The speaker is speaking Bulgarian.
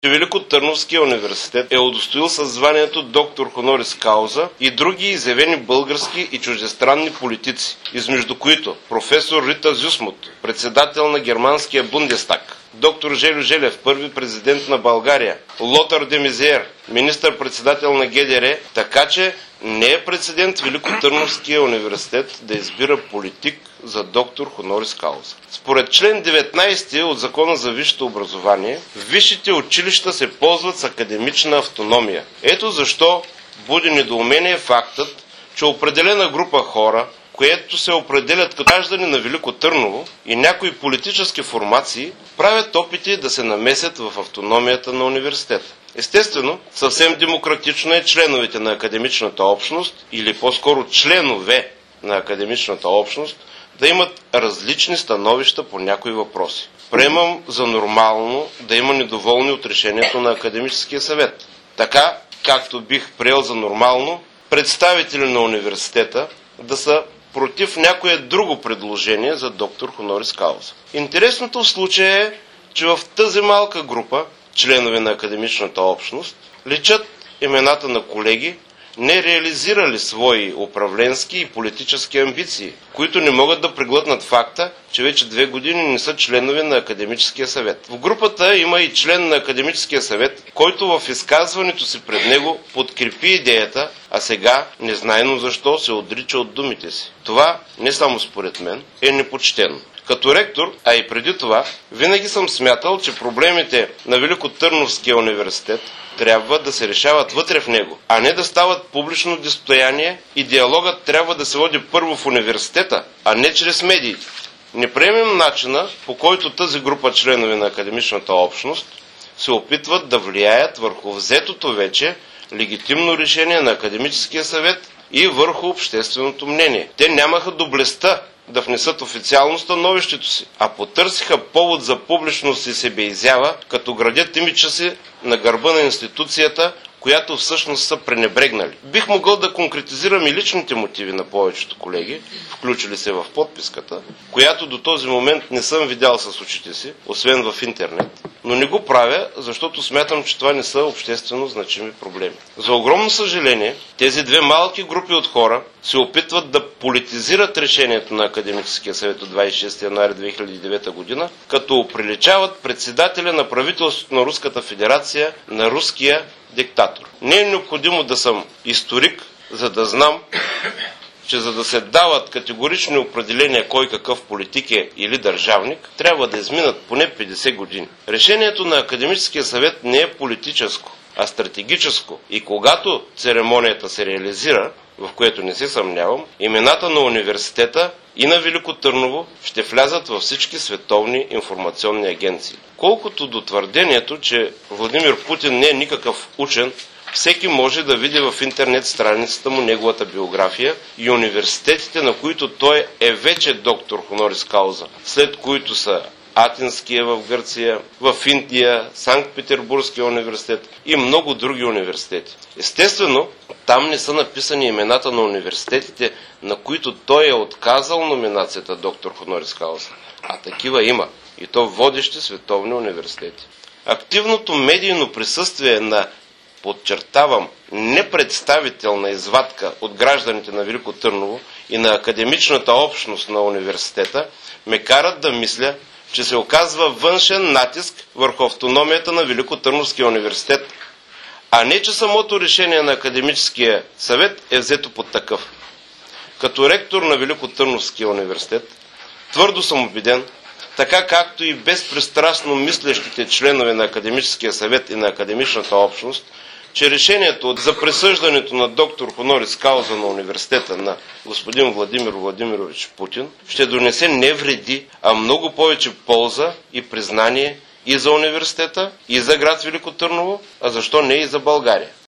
Великотърновския университет е удостоил със званието доктор хонорис кауза и други изявени български и чуждестранни политици, измежду които професор Рита Зюсмут, председател на германския Бундестаг, доктор Желю Желев, първи президент на България, Лотар де Мезиер, министър-председател на ГДР, така че не е прецедент Великотърновския университет да избира политик за доктор хонорис кауза. Според член 19 от Закона за висшето образование, висшите училища се ползват с академична автономия. Ето защо буди недоумение фактът, че определена група хора, което се определят като граждани на Велико Търново и някои политически формации, правят опити да се намесят в автономията на университета. Естествено, съвсем демократично е членовете на академичната общност, или по-скоро членове на академичната общност, да имат различни становища по някои въпроси. Приемам за нормално да има недоволни от решението на академическия съвет. Така, както бих приел за нормално представители на университета да са против някое друго предложение за доктор хонорис кауза. Интересното в случая е, че в тази малка група, членове на академичната общност, личат имената на колеги, не реализирали свои управленски и политически амбиции, които не могат да преглътнат факта, че вече 2 години не са членове на Академическия съвет. В групата има и член на Академическия съвет, който в изказването си пред него подкрепи идеята, а сега, незнайно защо, се отрича от думите си. Това, не само според мен, е непочтено. Като ректор, а и преди това, винаги съм смятал, че проблемите на Великотърновския университет трябва да се решават вътре в него, а не да стават публично достояние и диалогът трябва да се води първо в университета, а не чрез медиите. Не приемем начина, по който тази група членове на академичната общност се опитват да влияят върху взетото вече легитимно решение на Академическия съвет и върху общественото мнение. Те нямаха доблестта да внесат официално становището си, а потърсиха повод за публичност и себеизява, като градят имиджа си на гърба на институцията, която всъщност са пренебрегнали. Бих могъл да конкретизирам и личните мотиви на повечето колеги, включили се в подписката, която до този момент не съм видял с очите си, освен в интернет, но не го правя, защото смятам, че това не са обществено значими проблеми. За огромно съжаление, тези две малки групи от хора се опитват да политизират решението на Академическия съвет от 26 януари 2009 година, като оприличават председателя на правителството на Руската федерация на руския диктатор. Не е необходимо да съм историк, за да знам, че за да се дават категорични определения кой какъв политик е или държавник, трябва да изминат поне 50 години. Решението на Академическия съвет не е политическо, а стратегическо. И когато церемонията се реализира, в което не се съмнявам, имената на университета и на Велико Търново ще влязат във всички световни информационни агенции. Колкото до твърдението, че Владимир Путин не е никакъв учен, всеки може да види в интернет страницата му неговата биография и университетите, на които той е вече доктор хонорис кауза, след които са Атинския в Гърция, в Индия, Санкт-Петербургския университет и много други университети. Естествено, там не са написани имената на университетите, на които той е отказал номинацията доктор хонорис кауза. А такива има, и то водещи световни университети. Активното медийно присъствие на, подчертавам, непредставителна извадка от гражданите на Велико Търново и на академичната общност на университета ме карат да мисля, че се оказва външен натиск върху автономията на Великотърновския университет, а не че самото решение на Академическия съвет е взето под такъв. Като ректор на Великотърновския университет, твърдо съм убеден, така както и безпристрастно мислещите членове на Академическия съвет и на академичната общност, че решението за присъждането на доктор хонорис кауза на университета на господин Владимир Владимирович Путин ще донесе не вреди, а много повече полза и признание и за университета, и за град Велико Търново, а защо не и за България.